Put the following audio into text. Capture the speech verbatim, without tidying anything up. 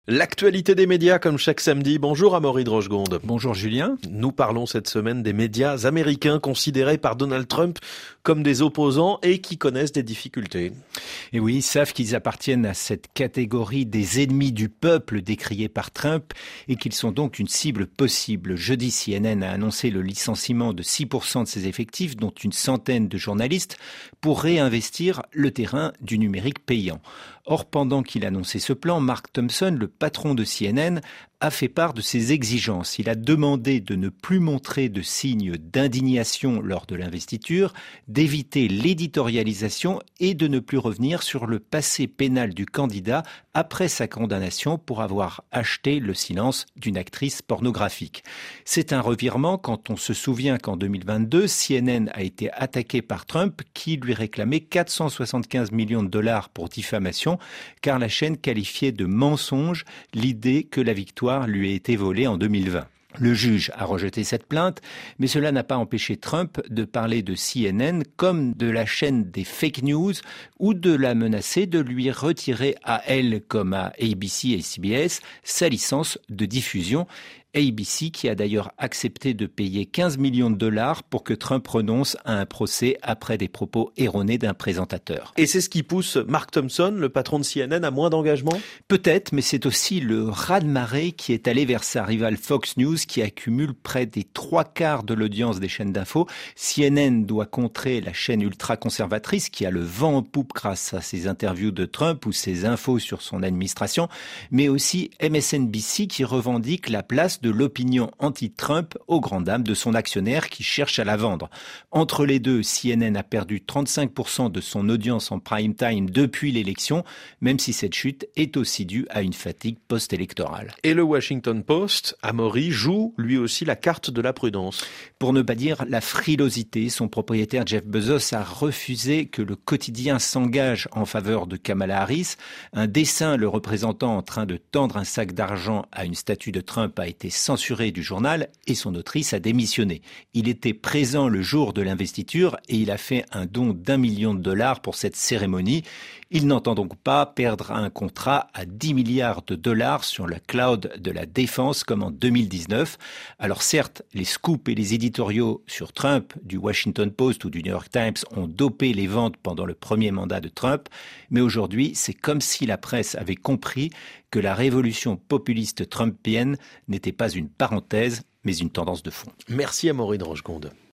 L'actualité des médias comme chaque samedi. Bonjour Amaury de Rochegonde. Bonjour Julien. Nous parlons cette semaine des médias américains considérés par Donald Trump comme des opposants et qui connaissent des difficultés. Et oui, ils savent qu'ils appartiennent à cette catégorie des ennemis du peuple décriés par Trump et qu'ils sont donc une cible possible. Jeudi, C N N a annoncé le licenciement de six pour cent de ses effectifs, dont une centaine de journalistes, pour réinvestir le terrain du numérique payant. Or, pendant qu'il annonçait ce plan, Mark Thompson, le patron de C N N, a fait part de ses exigences. Il a demandé de ne plus montrer de signes d'indignation lors de l'investiture, d'éviter l'éditorialisation et de ne plus revenir sur le passé pénal du candidat après sa condamnation pour avoir acheté le silence d'une actrice pornographique. C'est un revirement quand on se souvient qu'en deux mille vingt-deux, C N N a été attaqué par Trump qui lui réclamait quatre cent soixante-quinze millions de dollars pour diffamation car la chaîne qualifiait de mensonge l'idée que la victoire lui a été volée en deux mille vingt. Le juge a rejeté cette plainte, mais cela n'a pas empêché Trump de parler de C N N comme de la chaîne des fake news ou de la menacer de lui retirer à elle, comme à A B C et C B S, sa licence de diffusion. A B C qui a d'ailleurs accepté de payer quinze millions de dollars pour que Trump renonce à un procès après des propos erronés d'un présentateur. Et c'est ce qui pousse Mark Thompson, le patron de C N N, à moins d'engagement ? Peut-être, mais c'est aussi le raz-de-marée qui est allé vers sa rivale Fox News qui accumule près des trois quarts de l'audience des chaînes d'infos. C N N doit contrer la chaîne ultra-conservatrice qui a le vent en poupe grâce à ses interviews de Trump ou ses infos sur son administration, mais aussi M S N B C qui revendique la place de l'opinion anti-Trump aux grandes dames de son actionnaire qui cherche à la vendre. Entre les deux, C N N a perdu trente-cinq pour cent de son audience en prime time depuis l'élection, même si cette chute est aussi due à une fatigue post-électorale. Et le Washington Post, Amaury, joue lui aussi la carte de la prudence. Pour ne pas dire la frilosité, son propriétaire Jeff Bezos a refusé que le quotidien s'engage en faveur de Kamala Harris. Un dessin le représentant en train de tendre un sac d'argent à une statue de Trump a été censuré du journal et son autrice a démissionné. Il était présent le jour de l'investiture et il a fait un don d'un million de dollars pour cette cérémonie. Il n'entend donc pas perdre un contrat à dix milliards de dollars sur le cloud de la défense comme en deux mille dix-neuf. Alors certes, les scoops et les éditoriaux sur Trump du Washington Post ou du New York Times ont dopé les ventes pendant le premier mandat de Trump, mais aujourd'hui, c'est comme si la presse avait compris que la révolution populiste trumpienne n'était pas une parenthèse, mais une tendance de fond. Merci Amaury de Rochegonde.